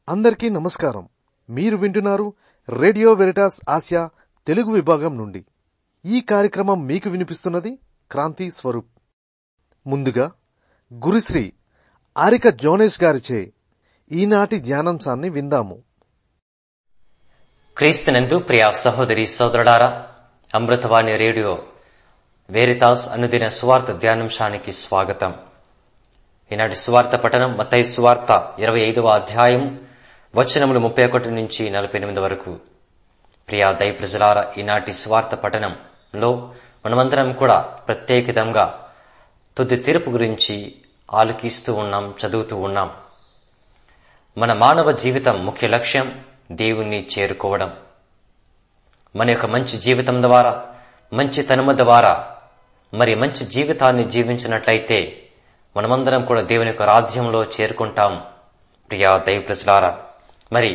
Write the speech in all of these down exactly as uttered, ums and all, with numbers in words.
అందరికీ నమస్కారం. మీరు వింటున్నారు రేడియో వెరిటాస్ ఆసియా తెలుగు విభాగం నుండి. ఈ కార్యక్రమం మీకు వినిపిస్తున్నది క్రాంతి స్వరూప్. ముందుగా గురుశ్రీ ఆరిక జోనేష్ గారిచే ఈనాటి ధ్యానాంశాన్ని విందాము. క్రీస్తునందు ప్రియ సహోదరి సోదరులారా, అమృతవాణి రేడియో వెరిటాస్ అనుదిన సువార్త ధ్యానాంశానికి స్వాగతం. ఈనాటి సువార్త పఠనం మత్తయి సువార్త ఇరవై ఐదవ అధ్యాయం వచనములు ముప్పై ఒకటి నుంచి నలభై ఎనిమిది వరకు. ప్రియా దైవ ప్రజలారా, ఈనాటి సువార్త పఠనంలో మనమందరం కూడా ప్రత్యేకితంగా తుది తీర్పు గురించి ఆలకిస్తూ ఉన్నాం, చదువుతూ ఉన్నాం. మన మానవ జీవితం ముఖ్య లక్ష్యం దేవుణ్ణి చేరుకోవడం. మన యొక్క మంచి జీవితం ద్వారా, మంచి తనమ ద్వారా మరి మంచి జీవితాన్ని జీవించినట్లయితే మనమందరం కూడా దేవుని యొక్క రాజ్యంలో చేరుకుంటాం. ప్రియా దైవ ప్రజలారా, మరి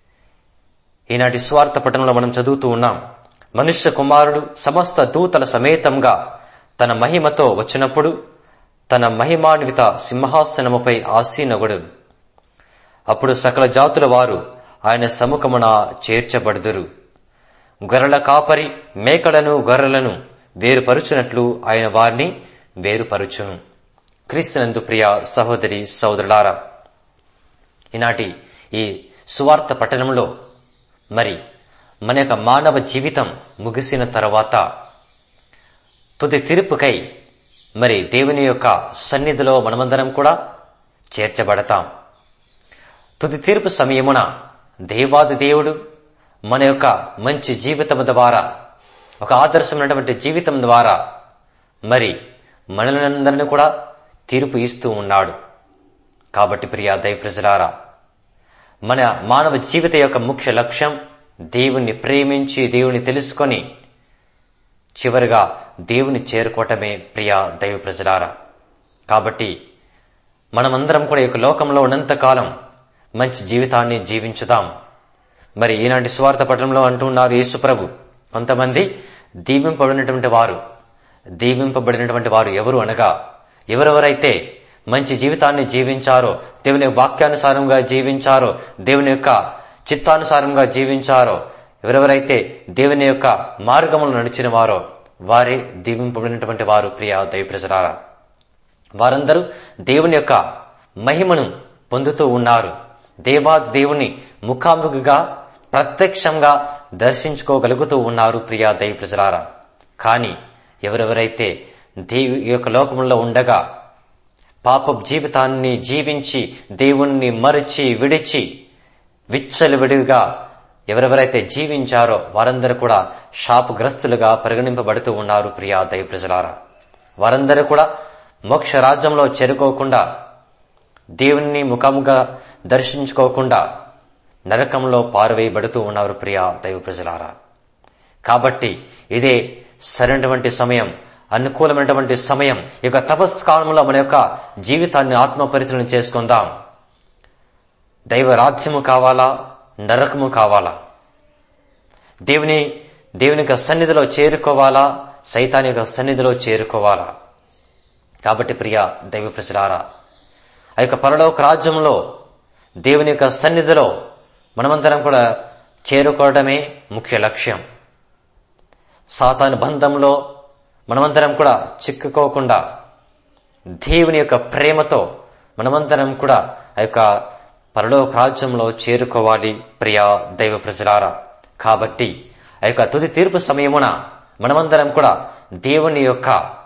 ఈనాటి స్వార్థ పట్టణంలో మనం చదువుతూ ఉన్నాం. మనుష్య కుమారుడు సమస్త దూతల సమేతంగా తన మహిమతో వచ్చినప్పుడు తన మహిమాన్విత సింహాసనముపై ఆసీనగుడు. అప్పుడు సకల జాతుల వారు ఆయన సముఖమున చేర్చబడుదురు. గొర్రెల కాపరి మేకలను గొర్రెలను వేరుపరుచునట్లు ఆయన వారిని వేరుపరుచును. క్రీస్తునందు ప్రియ సహోదరి సోదరులారా, ఈనాటి ఈ సువార్త పట్టణంలో మరి మన యొక్క మానవ జీవితం ముగిసిన తర్వాత తుది తీర్పుకై మరి దేవుని యొక్క సన్నిధిలో మనమందరం కూడా చేర్చబడతాం. తుది తీర్పు సమయమున దేవాది దేవుడు మన యొక్క మంచి జీవితం ద్వారా, ఒక ఆదర్శమైనటువంటి జీవితం ద్వారా మరి మనలందరినీ కూడా తీర్పు ఇస్తూ ఉన్నాడు. కాబట్టి ప్రియా దైవ ప్రజలారా, మన మానవ జీవిత యొక్క ముఖ్య లక్ష్యం దేవుణ్ణి ప్రేమించి దేవుని తెలుసుకొని చివరిగా దేవుని చేరుకోవటమే. ప్రియా దైవ ప్రజలారా, కాబట్టి మనమందరం కూడా ఈ యొక్క లోకంలో ఉన్నంతకాలం మంచి జీవితాన్ని జీవించుదాం. మరి ఈనాటి స్వార్థ పట్టణంలో అంటున్నారు యేసు ప్రభు, కొంతమంది దీవింపబడినటువంటి వారు. దీవింపబడినటువంటి వారు ఎవరు అనగా, ఎవరెవరైతే మంచి జీవితాన్ని జీవించారో, దేవుని వాక్యానుసారంగా జీవించారో, దేవుని యొక్క చిత్తానుసారంగా జీవించారో, ఎవరెవరైతే దేవుని యొక్క మార్గములు నడిచిన వారో వారే దీవింపబడినటువంటి వారు. ప్రియ దైవ ప్రజలారా, వారందరూ దేవుని యొక్క మహిమను పొందుతూ ఉన్నారు. దేవాది దేవుని ముఖాముఖిగా ప్రత్యక్షంగా దర్శించుకోగలుగుతూ ఉన్నారు. ప్రియా దైవ ప్రజలారా, కానీ ఎవరెవరైతే దేవు యొక్క లోకంలో ఉండగా పాప జీవితాన్ని జీవించి దేవుణ్ణి మరిచి విడిచి విచ్చలవిడిగా ఎవరెవరైతే జీవించారో వారందరూ కూడా శాపగ్రస్తులుగా పరిగణింపబడుతూ ఉన్నారు. ప్రియా దైవ ప్రజలారా, వారందరూ కూడా మోక్ష రాజ్యంలో చేరుకోకుండా, దేవుణ్ణి ముఖముగా దర్శించుకోకుండా నరకంలో పారవేయబడుతూ ఉన్నారు. ప్రియా దైవ ప్రజలారా, కాబట్టి ఇదే సరైనటువంటి సమయం, అనుకూలమైనటువంటి సమయం. ఈ యొక్క తపస్కాలంలో మన యొక్క జీవితాన్ని ఆత్మ పరిశీలన చేసుకుందాం. దైవ రాజ్యము కావాలా, నరకము కావాలా? దేవుని దేవుని యొక్క సన్నిధిలో చేరుకోవాలా, సైతాని యొక్క సన్నిధిలో చేరుకోవాలా? కాబట్టి ప్రియా దైవ ప్రజలారా, ఆ యొక్క పరలోక రాజ్యంలో దేవుని యొక్క సన్నిధిలో మనమందరం కూడా చేరుకోవడమే ముఖ్య లక్ష్యం. సాతాను బంధంలో మనమందరం కూడా చిక్కుకోకుండా దేవుని యొక్క ప్రేమతో మనమందరం కూడా ఆ యొక్క పరలోక రాజ్యంలో చేరుకోవాలి. ప్రియా దైవ ప్రజలారా, కాబట్టి ఆ యొక్క తుది తీర్పు సమయమున మనమందరం కూడా దేవుని యొక్క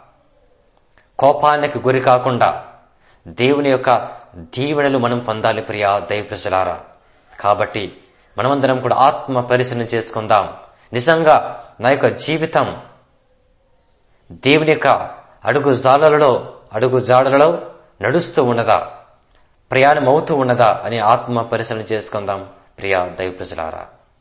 కోపానికి గురి కాకుండా దేవుని యొక్క దీవెనలు మనం పొందాలి. ప్రియా దైవ ప్రజలారా, కాబట్టి మనమందరం కూడా ఆత్మ పరిశీలన చేసుకుందాం. నిజంగా నా యొక్క జీవితం దేవుని యొక్క అడుగు జాడలలో అడుగు జాడలలో నడుస్తూ ఉన్నదా, ప్రయాణం అవుతూ ఉన్నదా అని ఆత్మ పరిశీలన చేసుకుందాం. ప్రియా దైవ ప్రజలారా,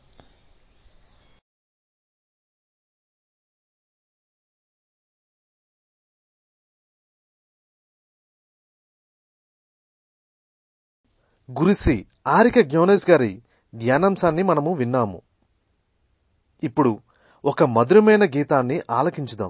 గురుశ్రీ ఆరిక జోనేష్ గారి ధ్యానాంశాన్ని మనము విన్నాము. ఇప్పుడు ఒక మధురమైన గీతాన్ని ఆలకించుదాం.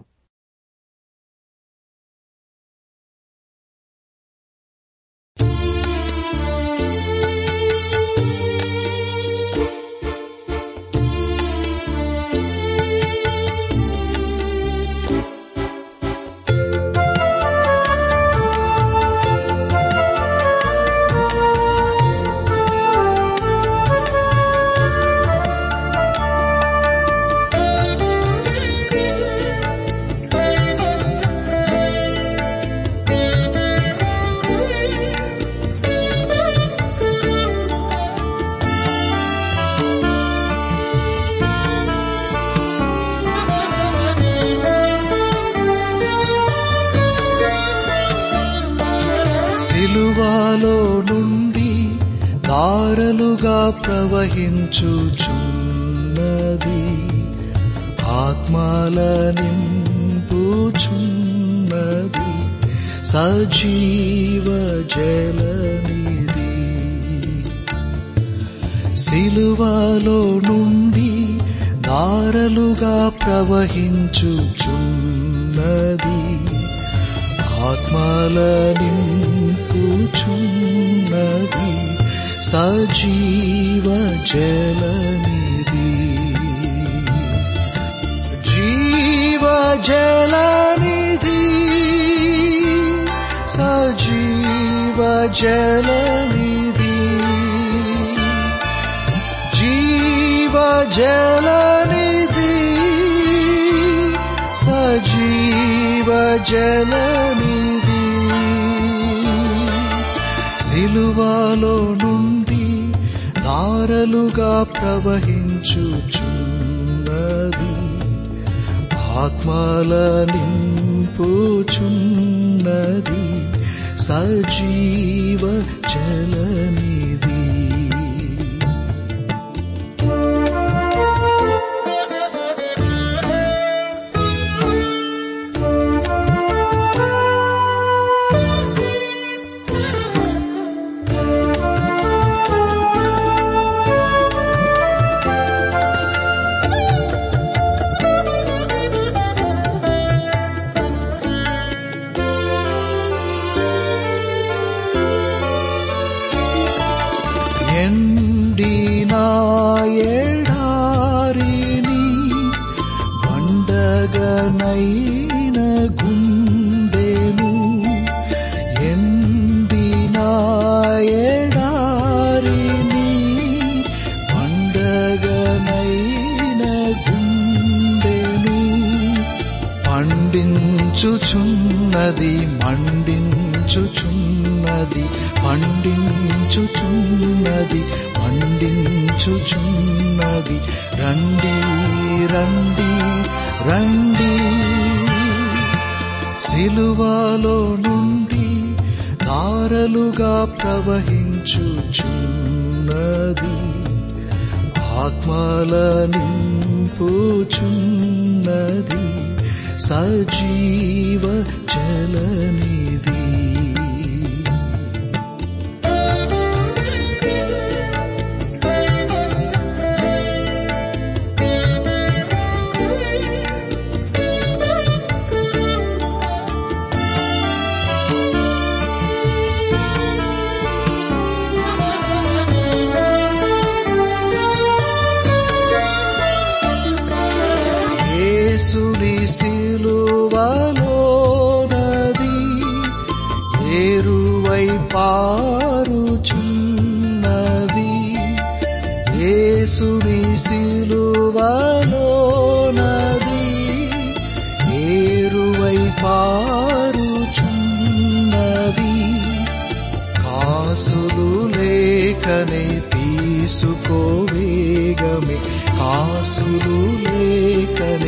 ధారలుగా ప్రవహించుచున్నది, ఆత్మల నింపుచున్నది, సజీవ జలనిధి. సిలువలో నుండి ధారలుగా ప్రవహించుచున్నది, ఆత్మల నింపుచున్నది, సజీవ జలనిధి. జీవ జలనిధి, సజీవ జలనిధి, జీవ జలనిధి, సజీవ జలనిధి. సిలువలో నుండి ధారలుగా ప్రవహించుచున్నది, ఆత్మల నింపుచున్నది, సజీవ జలనిధి. ఎండిన ఎడారిని బండగనైన గుండెను, ఎండిన ఎడారిని బండగనైన గుండెను, పండించుచున్నది మండించుచున్నది, పండించుచున్నది మండించుచున్నది. రండి రండి రండి, సిలువలో నుండి ధారలుగా ప్రవహించుచున్నది, ఆత్మల నింపుచున్నది, సజీవ జలనిధి. యేసుని సిలువలో నది ఏరువై పారుచున్నది, యేసుని సిలువలో నది ఏరువై పారుచున్నది. కాసులు లేకనే తీసుకోవేగమే, కాసులు లేకనే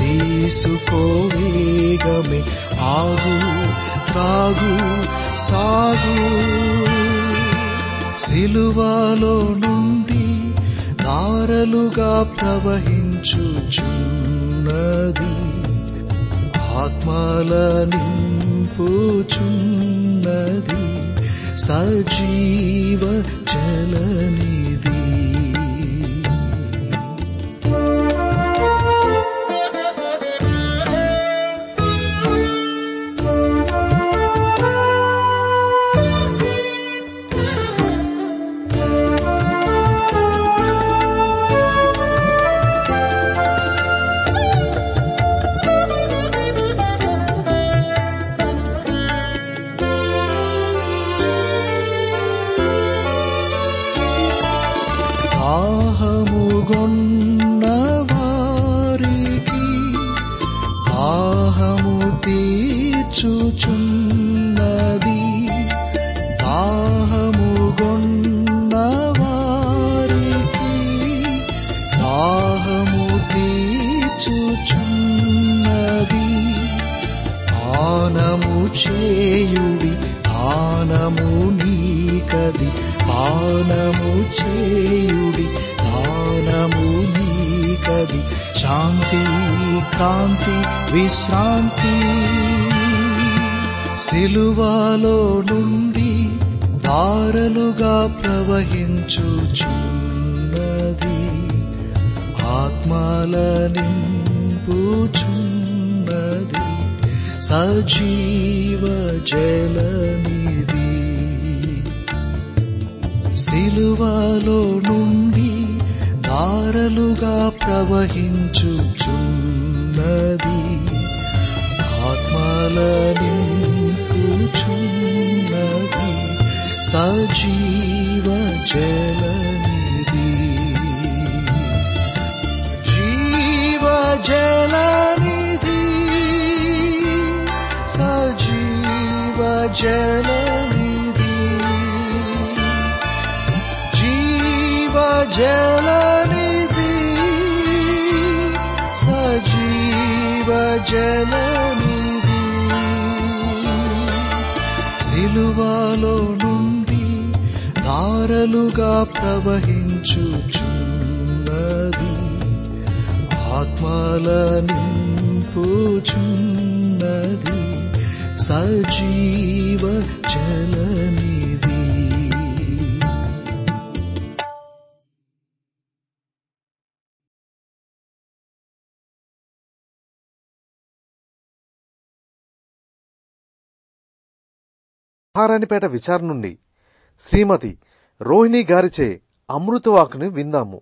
తీసుకోవేగమే, ఆగు త్రాగు సాగు. సిలువలో నుండి ధారలుగా ప్రవహించుచున్నది, ఆత్మల నింపుచున్నది, సజీవ జలనిధి. దాహముగొన్న వారికి దాహము తీర్చుచున్నది, దాహముగొన్న వారికి దాహము తీర్చుచున్నది. పానము చేయుడి, పానము నీకది, పానము చేయుడి, దానము నీకది శాంతి, క్రాంతి, విశ్రాంతి. సిలువలో నుండి దారలుగా ప్రవహించుచున్నది, ఆత్మల నింపుచున్నది సజీవ జలనిధి. సిలువలో నుండి దారలుగా ప్రవహించుచున్నది, ఆత్మల నింపుచున్నది సజీవ జలనిధి. జీవ జలనిధి, సజీవ జలనిధి, జీవ జలనిధి, సజీవ జలనిధి. సిలువలో నుండి దారలుగా ప్రవహించుచున్నది, ఆత్మల నింపుచున్నది సజీవ జలనిధి. మహారాణిపేట విచారణ నుండి శ్రీమతి రోహిణి గారిచే అమృతవాకుని విందాము.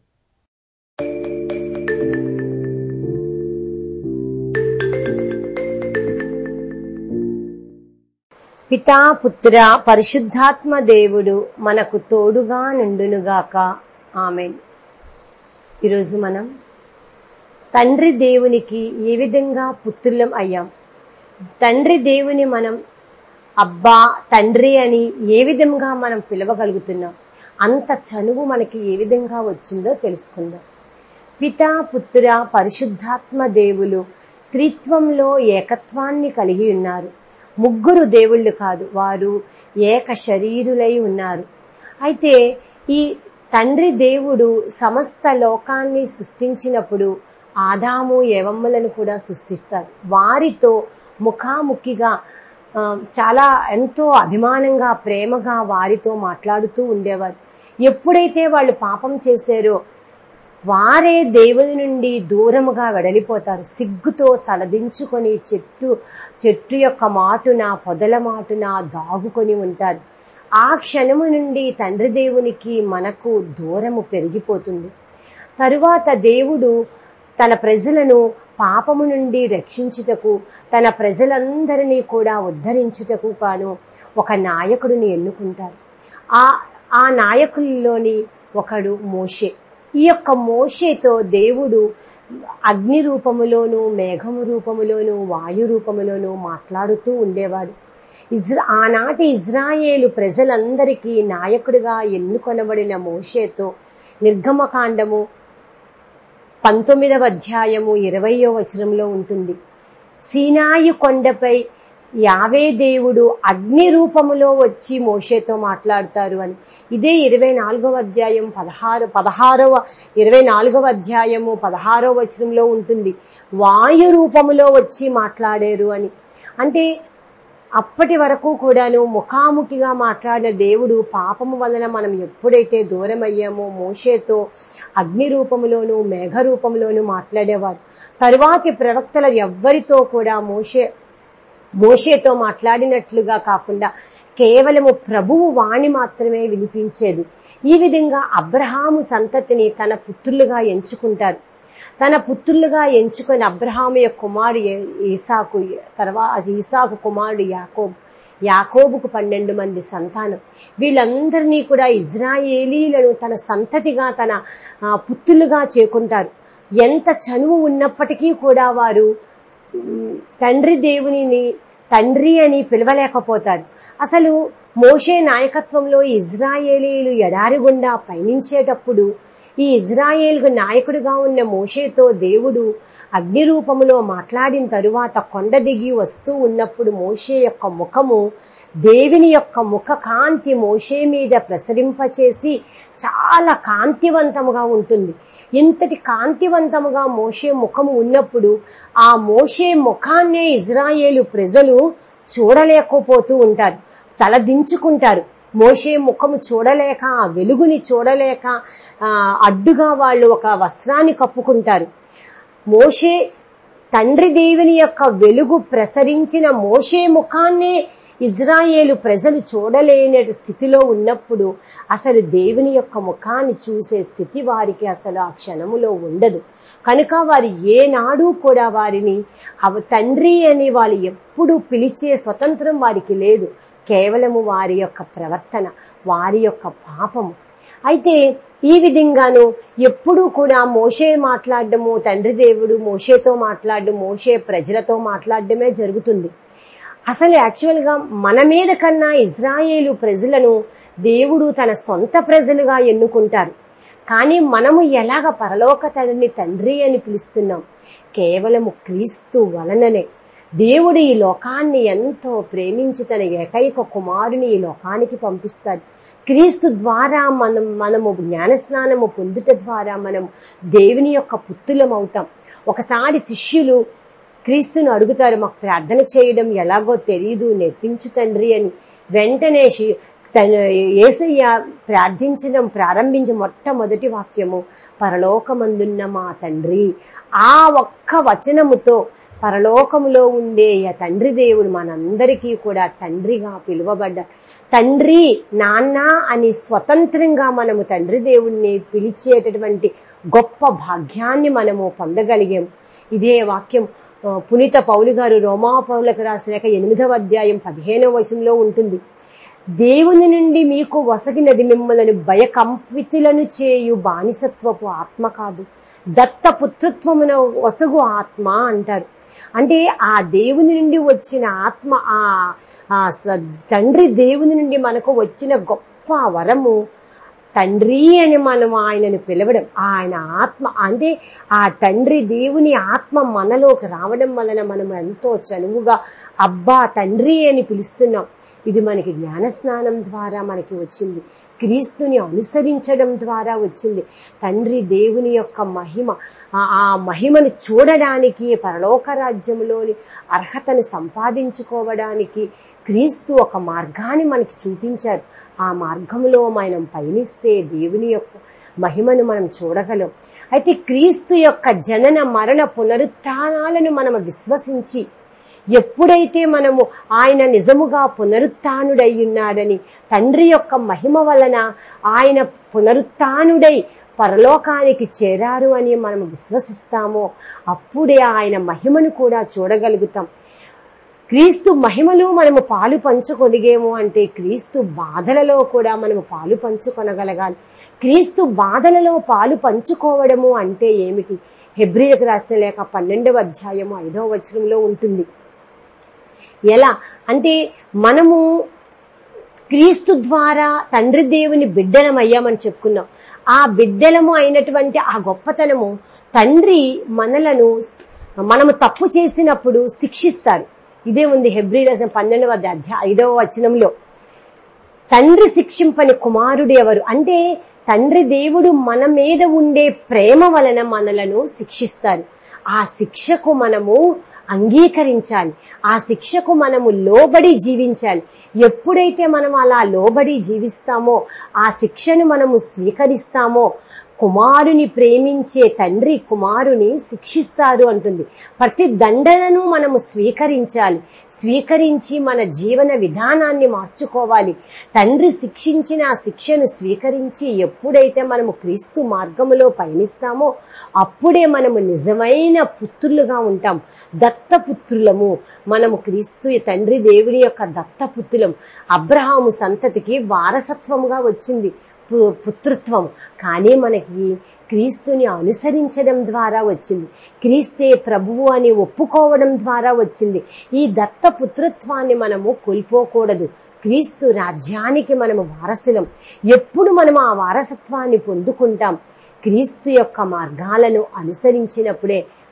పితా పుత్ర పరిశుద్ధాత్మ దేవుడు మనకు తోడుగా నుండునుగాక. ఆమేన్. ఈరోజు మనం తండ్రి దేవునికి ఏ విధంగా పుత్రులం అయ్యాం, తండ్రి దేవుని మనం అబ్బా తండ్రి అని ఏ విధంగా మనం పిలవగలుగుతున్నాం, అంత చనువు మనకి ఏ విధంగా వచ్చిందో తెలుసుకుందాం. పితా పుత్ర పరిశుద్ధాత్మ దేవులు త్రిత్వంలో ఏకత్వాన్ని కలిగి ఉన్నారు. ముగ్గురు దేవుళ్ళు కాదు, వారు ఏక శరీరులై ఉన్నారు. అయితే ఈ తండ్రి దేవుడు సమస్త లోకాన్ని సృష్టించినప్పుడు ఆదాము ఏవమ్మలను కూడా సృష్టిస్తారు. వారితో ముఖాముఖిగా చాలా ఎంతో అభిమానంగా ప్రేమగా వారితో మాట్లాడుతూ ఉండేవారు. ఎప్పుడైతే వాళ్ళు పాపం చేశారో వారే దేవుని నుండి దూరముగా వెడలిపోతారు. సిగ్గుతో తలదించుకొని చెట్టు చెట్టు యొక్క మాటున పొదల మాటున దాగుకొని ఉంటారు. ఆ క్షణము నుండి తండ్రి దేవునికి మనకు దూరము పెరిగిపోతుంది. తరువాత దేవుడు తన ప్రజలను పాపము నుండి రక్షించుటకు, తన ప్రజలందరినీ కూడా ఉద్ధరించుటకు గాను ఒక నాయకుడిని ఎన్నుకుంటారు. ఆ ఆ నాయకుల్లోని ఒకడు మోషే. ఈ యొక్క మోషేతో దేవుడు అగ్ని రూపములోను, మేఘము రూపములోను, వాయు రూపములోను మాట్లాడుతూ ఉండేవాడు. ఇజ్రా ఆనాటి ఇజ్రాయేలు ప్రజలందరికీ నాయకుడిగా ఎన్నుకొనబడిన మోషేతో నిర్గమకాండము పంతొమ్మిదవ అధ్యాయము ఇరవయో వచనంలో ఉంటుంది. సీనాయి కొండపై యావే దేవుడు అగ్ని రూపములో వచ్చి మోషేతో మాట్లాడతారు అని. ఇదే ఇరవై నాలుగవ అధ్యాయం పదహారు పదహారవ ఇరవై నాలుగవ అధ్యాయము పదహారవ వచనంలో ఉంటుంది. వాయు రూపములో వచ్చి మాట్లాడారు అని. అంటే అప్పటి వరకు కూడాను ముఖాముఖిగా మాట్లాడిన దేవుడు పాపము వలన మనం ఎప్పుడైతే దూరం అయ్యామో మోషేతో అగ్ని రూపంలోను మేఘ రూపంలోను మాట్లాడేవారు. తరువాతి ప్రవక్తల ఎవ్వరితో కూడా మోషే మోషేతో మాట్లాడినట్లుగా కాకుండా కేవలము ప్రభువు వాణి మాత్రమే వినిపించేది. ఈ విధంగా అబ్రహాము సంతతిని తన పుత్రులుగా ఎంచుకుంటారు. తన పుత్రులుగా ఎంచుకొని అబ్రహాము యొక్క కుమారుడు ఈసాకు, తర్వాత ఈసాకు కుమారుడు యాకోబు, యాకోబుకు పన్నెండు మంది సంతానం. వీళ్ళందరినీ కూడా ఇజ్రాయేలీలను తన సంతతిగా తన పుత్రులుగా చేకుంటారు. ఎంత చనువు ఉన్నప్పటికీ కూడా వారు తండ్రి దేవునిని తండ్రి అని పిలవలేకపోతారు. అసలు మోషే నాయకత్వంలో ఇజ్రాయేలీలు ఎడారి గుండా పయనించేటప్పుడు ఈ ఇజ్రాయేలుకు నాయకుడిగా ఉన్న మోషేతో దేవుడు అగ్ని రూపములో మాట్లాడిన తరువాత కొండ దిగి వస్తూ ఉన్నప్పుడు మోషే యొక్క ముఖము దేవుని యొక్క ముఖ కాంతి మోషే మీద ప్రసరింపచేసి చాలా కాంతివంతముగా ఉంటుంది. ఇంతటి కాంతివంతముగా మోషే ముఖము ఉన్నప్పుడు ఆ మోషే ముఖాన్నే ఇజ్రాయేలు ప్రజలు చూడలేకపోతూ ఉంటారు, తల దించుకుంటారు. మోషే ముఖము చూడలేక, ఆ వెలుగుని చూడలేక అడ్డుగా వాళ్ళు ఒక వస్త్రాన్ని కప్పుకుంటారు. మోషే తండ్రి దేవుని యొక్క వెలుగు ప్రసరించిన మోషే ముఖాన్నే ఇజ్రాయేలు ప్రజలు చూడలేని స్థితిలో ఉన్నప్పుడు అసలు దేవుని యొక్క ముఖాన్ని చూసే స్థితి వారికి అసలు ఆ క్షణములో ఉండదు. కనుక వారు ఏనాడు కూడా వారిని అవ తండ్రి అని వాళ్ళు ఎప్పుడు పిలిచే స్వతంత్రం వారికి లేదు. కేవలము వారి యొక్క ప్రవర్తన, వారి యొక్క పాపము. అయితే ఈ విధంగాను ఎప్పుడూ కూడా మోషే మాట్లాడడము, తండ్రి దేవుడు మోషేతో మాట్లాడడం, మోషే ప్రజలతో మాట్లాడడమే జరుగుతుంది. అసలు యాక్చువల్ గా మన మీద కన్నా ఇజ్రాయేలు ప్రజలను దేవుడు తన సొంత ప్రజలుగా ఎన్నుకుంటారు. కానీ మనము ఎలాగ పరలోక తండ్రిని తండ్రి అని పిలుస్తున్నాం? కేవలము క్రీస్తు వలననే. దేవుడు ఈ లోకాన్ని ఎంతో ప్రేమించి తన ఏకైక కుమారుని ఈ లోకానికి పంపిస్తాడు. క్రీస్తు ద్వారా మనం మనము జ్ఞానస్నానము పొందుట ద్వారా మనం దేవుని యొక్క పుత్రులం అవుతాం. ఒకసారి శిష్యులు క్రీస్తును అడుగుతారు, మాకు ప్రార్థన చేయడం ఎలాగో తెలియదు, నేర్పించు తండ్రి అని. వెంటనే యేసయ్య ప్రార్థించడం ప్రారంభించి మొట్టమొదటి వాక్యము పరలోకమందున్న మా తండ్రి. ఆ ఒక్క వచనముతో పరలోకములో ఉండే తండ్రి దేవుడు మనందరికీ కూడా తండ్రిగా పిలువబడ్డారు. తండ్రి నాన్న అని స్వతంత్రంగా మనము తండ్రి దేవుణ్ణి పిలిచేటటువంటి గొప్ప భాగ్యాన్ని మనము పొందగలిగాము. ఇదే వాక్యం పునీత పౌలు గారు రోమా పౌలకు రాసిన ఎనిమిదవ అధ్యాయం పదిహేనవ వచనంలో ఉంటుంది. దేవుని నుండి మీకు వసగినది మిమ్మల్ని భయకంపితులను చేయు బానిసత్వపు ఆత్మ కాదు, దత్తపుత్రత్వమున వసగు ఆత్మ అంటారు. అంటే ఆ దేవుని నుండి వచ్చిన ఆత్మ, ఆ తండ్రి దేవుని నుండి మనకు వచ్చిన గొప్ప వరము తండ్రి అని మనం ఆయనను పిలవడం. ఆయన ఆత్మ అంటే ఆ తండ్రి దేవుని ఆత్మ మనలోకి రావడం వలన మనం ఎంతో చనువుగా అబ్బా తండ్రి అని పిలుస్తున్నాం. ఇది మనకి జ్ఞానస్నానం ద్వారా మనకి వచ్చింది, క్రీస్తుని అనుసరించడం ద్వారా వచ్చింది. తండ్రి దేవుని యొక్క మహిమ, ఆ మహిమను చూడడానికి, పరలోక రాజ్యంలోని అర్హతను సంపాదించుకోవడానికి క్రీస్తు ఒక మార్గాన్ని మనకి చూపించారు. ఆ మార్గంలో మనం పయనిస్తే దేవుని యొక్క మహిమను మనం చూడగలం. అయితే క్రీస్తు యొక్క జనన మరణ పునరుత్థానాలను మనం విశ్వసించి ఎప్పుడైతే మనము ఆయన నిజముగా పునరుత్థానుడై ఉన్నాడని, తండ్రి యొక్క మహిమ వలన ఆయన పునరుత్థానుడై పరలోకానికి చేరారు అని మనం విశ్వసిస్తామో అప్పుడే ఆయన మహిమను కూడా చూడగలుగుతాం. క్రీస్తు మహిమలో మనము పాలు పంచుకొనిగేమో అంటే క్రీస్తు బాధలలో కూడా మనము పాలు పంచుకొనగలగాలి. క్రీస్తు బాధలలో పాలు పంచుకోవడము అంటే ఏమిటి? హెబ్రీలకు రాసిన లేఖ పన్నెండవ అధ్యాయము ఐదవ వచనంలో ఉంటుంది. ఎలా అంటే మనము క్రీస్తు ద్వారా తండ్రి దేవుని బిడ్డలమయ్యామని చెప్పుకున్నాం. ఆ బిడ్డలము అయినటువంటి ఆ గొప్పతనము తండ్రి మనలను మనము తప్పు చేసినప్పుడు శిక్షిస్తారు. ఇదే ఉంది హెబ్రీ రాసిన పన్నెండవ అధ్యాయ ఐదవ వచనంలో. తండ్రి శిక్షింపని కుమారుడు ఎవరు అంటే తండ్రి దేవుడు మన మీద ఉండే ప్రేమ వలన మనలను శిక్షిస్తారు. ఆ శిక్షకు మనము అంగీకరించాలి, ఆ శిక్షకు మనము లోబడి జీవించాలి. ఎప్పుడైతే మనం అలా లోబడి జీవిస్తామో, ఆ శిక్షను మనము స్వీకరిస్తామో, కుమారుని ప్రేమించే తండ్రి కుమారుని శిక్షిస్తారు అంటుంది. ప్రతి దండనను మనము స్వీకరించాలి, స్వీకరించి మన జీవన విధానాన్ని మార్చుకోవాలి. తండ్రి శిక్షించిన ఆ శిక్షను స్వీకరించి ఎప్పుడైతే మనము క్రీస్తు మార్గములో పయనిస్తామో అప్పుడే మనము నిజమైన పుత్రులుగా ఉంటాం, దత్తపుత్రులము. మనము క్రీస్తు తండ్రి దేవుని యొక్క దత్తపుత్రులం. అబ్రహాము సంతతికి వారసత్వముగా వచ్చింది పుత్రత్వం, కానీ మనకి క్రీస్తుని అనుసరించడం ద్వారా వచ్చింది, క్రీస్తే ప్రభువు అని ఒప్పుకోవడం ద్వారా వచ్చింది. ఈ దత్త పుత్రత్వాన్ని మనము కోల్పోకూడదు. క్రీస్తు రాజ్యానికి మనము వారసులం. ఎప్పుడు మనం ఆ వారసత్వాన్ని పొందుకుంటాం? క్రీస్తు యొక్క మార్గాలను అనుసరించినప్పుడే.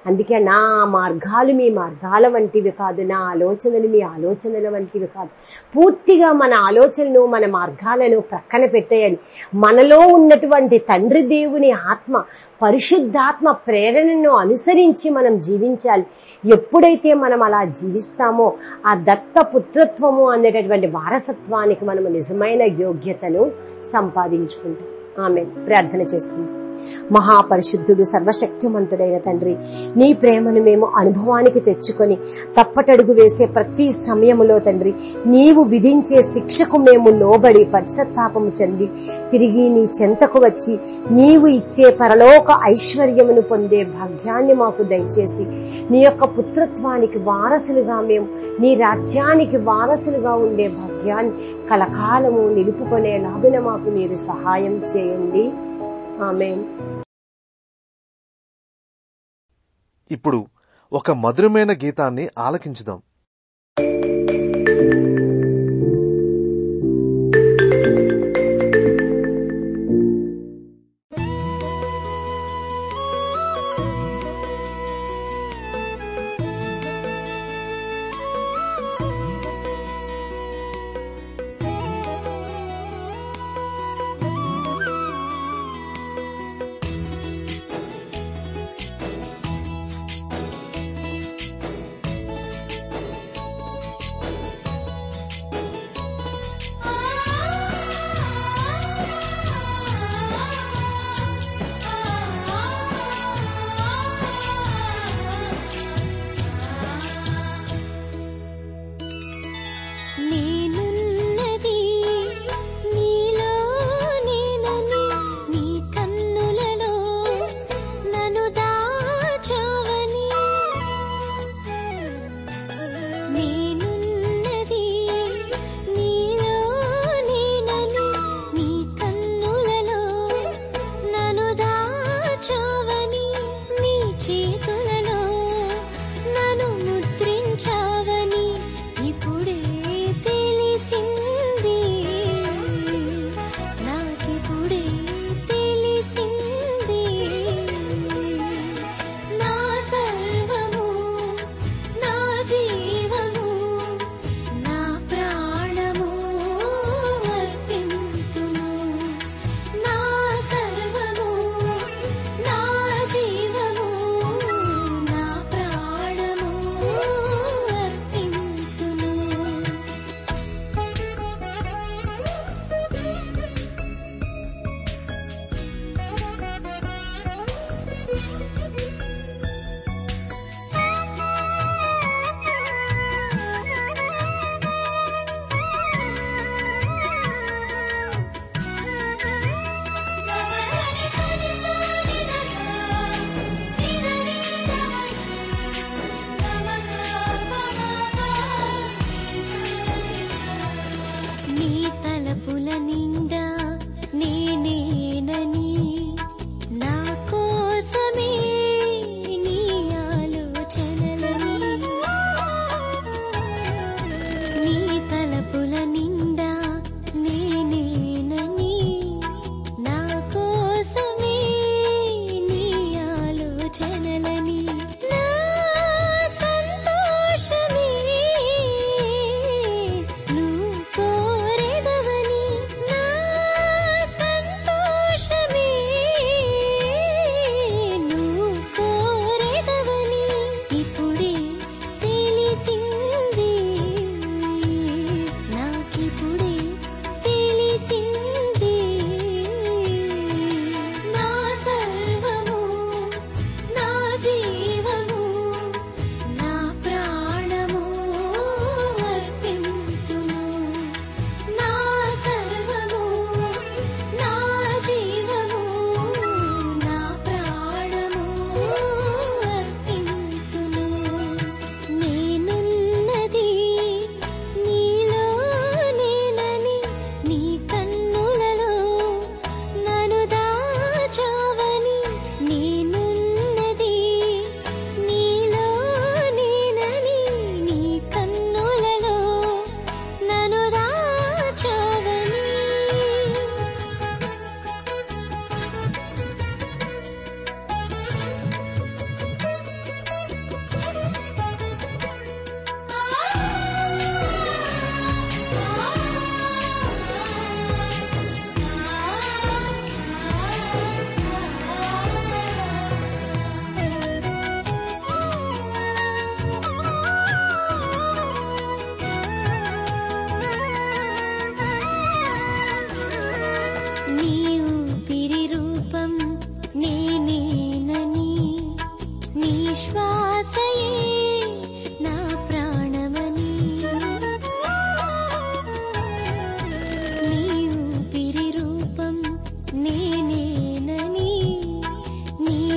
అందుకే నా మార్గాలు మీ మార్గాల వంటివి కాదు, నా ఆలోచనలు మీ ఆలోచనల వంటివి కాదు. పూర్తిగా మన ఆలోచనలు మన మార్గాలను ప్రక్కన పెట్టేయాలి. మనలో ఉన్నటువంటి తండ్రి దేవుని ఆత్మ, పరిశుద్ధాత్మ ప్రేరణను అనుసరించి మనం జీవించాలి. ఎప్పుడైతే మనం అలా జీవిస్తామో ఆ దత్త పుత్రత్వము అనేటటువంటి వారసత్వానికి మనం నిజమైన యోగ్యతను సంపాదించుకుంటాం. ఆమె ప్రార్థన చేసుకుందాం. మహాపరిశుద్ధుడు సర్వశక్తిమంతుడైన తండ్రి, నీ ప్రేమను మేము అనుభవానికి తెచ్చుకొని తప్పటడుగు వేసే ప్రతి సమయములో తండ్రి నీవు విధించే శిక్షకు మేము లోబడి పశ్చాత్తాపము చెంది తిరిగి నీ చెంతకు వచ్చి నీవు ఇచ్చే పరలోక ఐశ్వర్యమును పొందే భాగ్యాన్ని మాకు దయచేసి నీ యొక్క పుత్రత్వానికి వారసులుగా మేము నీ రాజ్యానికి వారసులుగా ఉండే భాగ్యాన్ని కలకాలము నిలుపుకునేలాగున మాకు మీరు సహాయం చేయండి. ఆమేన్. ఇప్పుడు ఒక మధురమైన గీతాన్ని ఆలకించుదాం.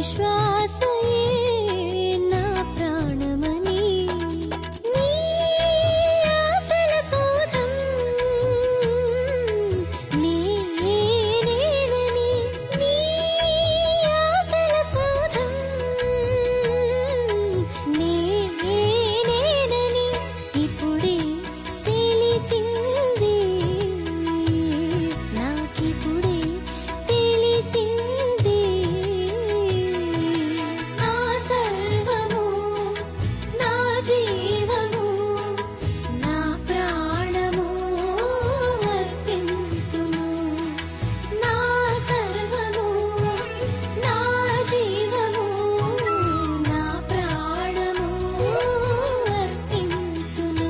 శ్వాసయే నా ప్రాణమని నీ ఆశల సౌధం నేనేనని నీ ఆశల సౌధం నేనేనని ఇప్పుడే తెలిసింది నాకిప్పుడే తెలిసింది నా సర్వము నా జీవము నా ప్రాణము అర్పింతును నా సర్వము నా జీవము నా ప్రాణము అర్పింతును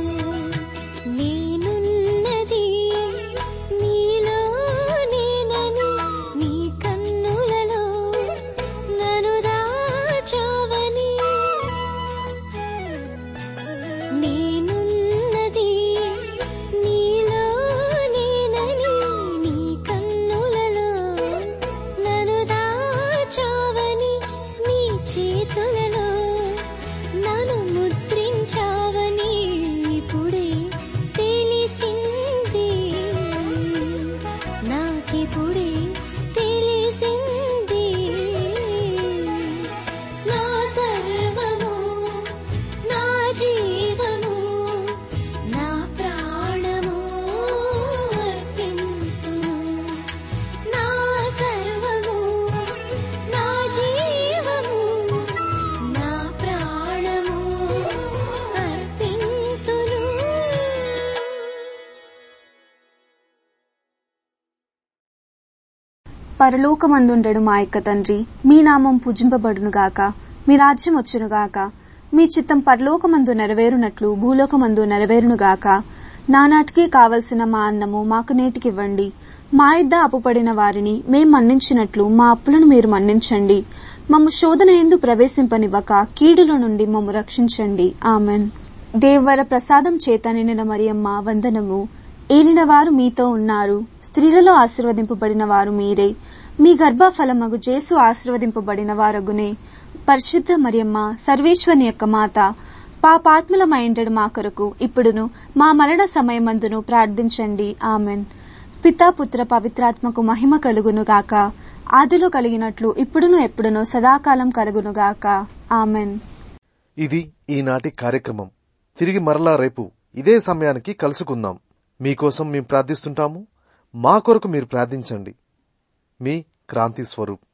నేనున్నది నీలో నేనని నీ కన్నులలో నన్ను దాచావని నేనున్నది నీలో నేనని నీ కన్నులలో నన్ను దాచావని నీ చేతులలో నన్ను ముద్రించావని ఇప్పుడే తెలిసింది నాకిప్పుడే తెలిసింది నా సర్వము నా జీవము నా ప్రాణము అర్పింతును నా సర్వము నా జీవము నా ప్రాణము అర్పింతును. పరలోకమందుండెడు మా యొక్క తండ్రి, మీ నామం పూజింపబడునుగాక, మీ రాజ్యం వచ్చునుగాక, మీ చిత్తం పరలోకమందు నెరవేరునట్లు భూలోకమందు నెరవేరునుగాక. నానాటికి కావలసిన మా అన్నము మాకు నేటికివ్వండి. మా యొద్ద అప్పుపడిన వారిని మేం మన్నించినట్లు మా అప్పులను మీరు మన్నించండి. మమ్ము శోధన యందు ప్రవేశింపనివ్వక కీడులో నుండి మమ్ము రక్షించండి. ఆమెన్. దేవర ప్రసాదం చేత నిండిన మరియమ్మ వందనము. ఏలినవారు మీతో ఉన్నారు, స్త్రీలలో ఆశీర్వదింపబడిన వారు మీరే. మీ గర్భఫలమగు జేసు ఆశీర్వదింపబడిన వారగునే. పరిశుద్ధ మరియమ్మ సర్వేశ్వరుని యొక్క మాత, పాపాత్ములమైండెడు మా కొరకు ఇప్పుడును మా మరణ సమయమందును ప్రార్థించండి. ఆమెన్. పితా పుత్ర పవిత్రాత్మకు మహిమ కలుగునుగాక, ఆదిలో కలిగినట్లు ఇప్పుడును ఎప్పుడును సదాకాలం కలుగునుగాక. ఆమెన్. ఇది ఈనాటి కార్యక్రమం. తిరిగి మరలా రేపు ఇదే సమయానికి కలుసుకుందాం. మీకోసం మేము ప్రార్థిస్తుంటాము. మా కొరకు మీరు ప్రార్థించండి. మీ క్రాంతి స్వరూప్.